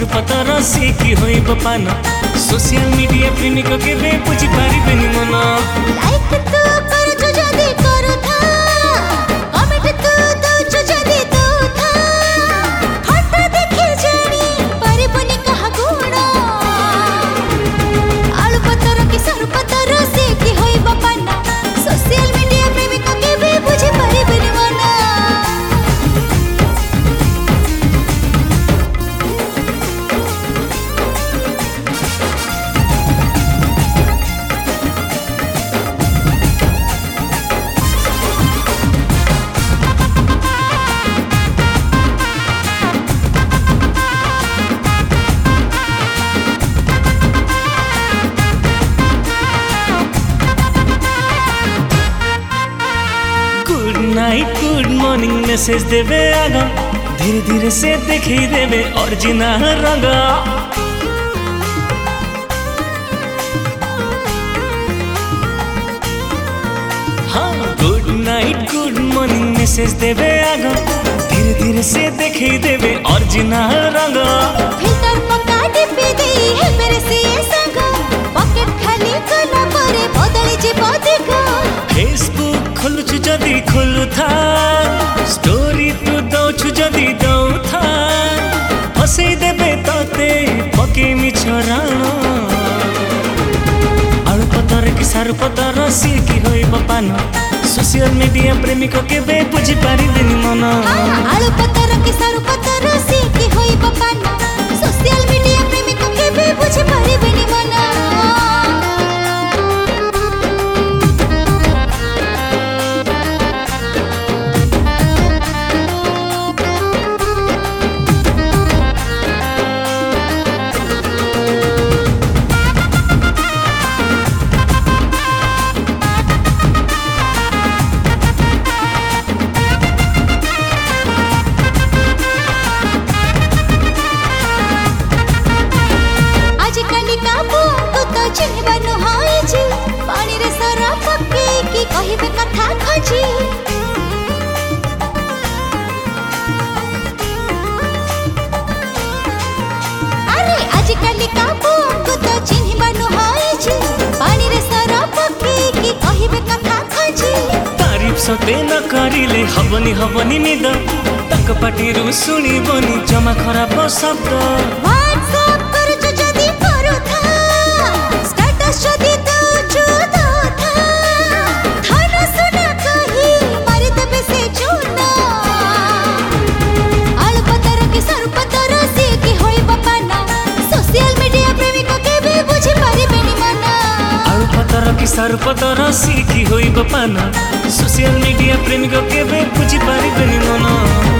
सारू पतर सी कि होइब पान सोशल मीडिया प्रेमिक केबे बुझी पारिबेनी मन लाइक तू करछु जदी करूथा कमेंट तू दउछु जदी दउथा फोटो देखि जानी पारिबनी कहा गुण आलू पतर कि सारू पतर से कि होइब पान सोशल मीडिया प्रेमिक केबे बुझी पारिबेनी मन नाइट गुड मॉर्निंग मैसेज देवे आगा धीरे धीरे से देखी देवे ओरिजिनल रंग हाँ good night good morning message देवे आगा धीरे धीरे से देखी देवे ओरिजिनल रंग फिल्टर पका टिपी दे है मेरे से संग पॉकेट खाली कला परे बदली जे बदिका फेसबुक खोलुछु जदी खोलु था स्टोरी तू दउछु जदी दउ था फसै देबे तते पके मिछराण आलू पतर कि सारू पतर सी कि होइब पान सोशल मीडिया प्रेमिक केबे बुझी पारिबेनी मन आलू पतर कि सारू पतर से कि होइब पान सोशल मीडिया प्रेमिक केबे बुझी पारिबेनी मन पानी रे सारा पक्के की कहिबे कथा खोजी अरे आजकल का को तो चिन्हिबानु होइछि पानी रे सारा पक्के की कहिबे कथा खोजी तारीफ सते न करिले हबनी निद तक पाटिरु सुनिबनी जमा खराब शब्द व्हाट्सएप करछु जदी करूथा स्टेटस जदी दउछु दउथा थाना सुना कहि मारि देबे से चूना आलू पतर कि सारू पतर से कि होइब पान सोशल मीडिया प्रेमिक केबे बुझी पारिबेनी मन आलू पतर कि सारू पतर सी कि होइब पान सोशल मीडिया प्रेमिक केबे बुझी पारिबेनी मन।